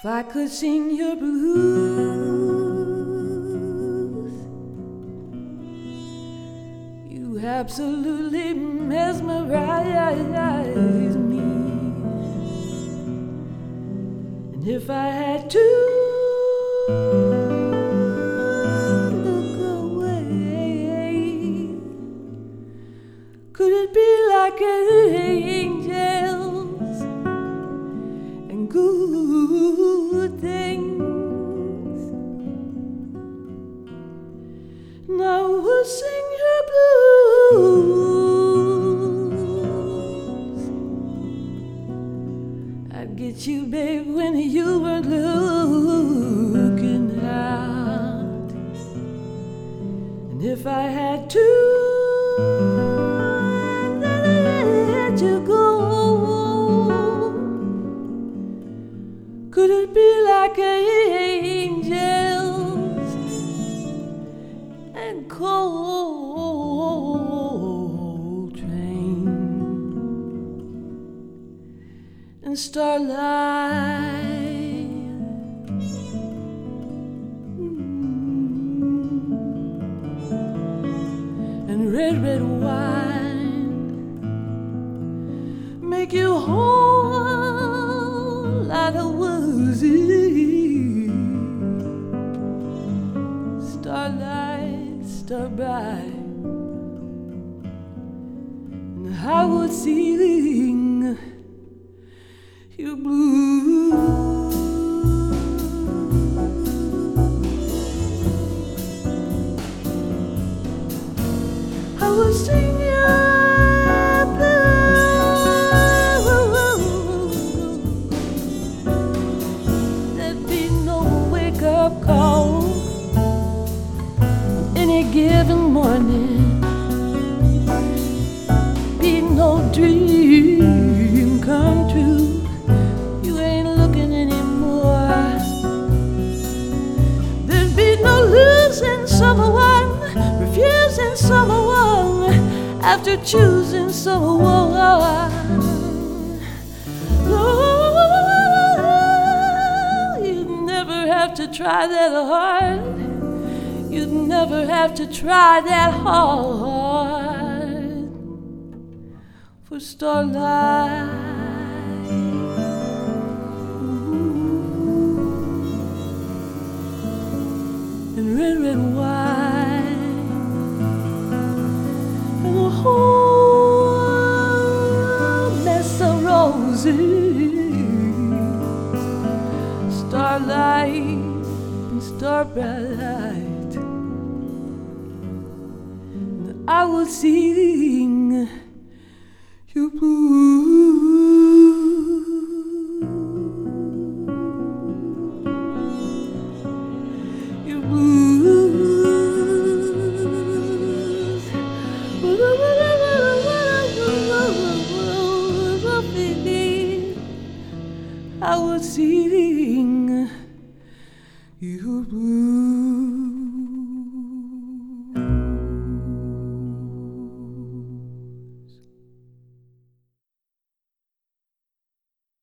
If I could sing your blues, you absolutely mesmerize me. And if I had to look away, could it be like angels and good things? And I would sing your blues. I'd get you, babe, when you weren't looking out. And if I had to let you go, could it be like angels and Coltrane and starlight and red wine make you whole like a woozy starlight, star bright, and I would sing your blues. I would sing your blues. There'd be no wake-up call any given morning, be no dream come true. You ain't looking anymore. There'd be no losing someone, refusing someone after choosing someone. Oh, you'd never have to try that hard. You'd never have to try that hard for starlight. And red wine and a whole mess of roses, starlight and star bright. I will sing your blues. Your blues. I will sing your blues.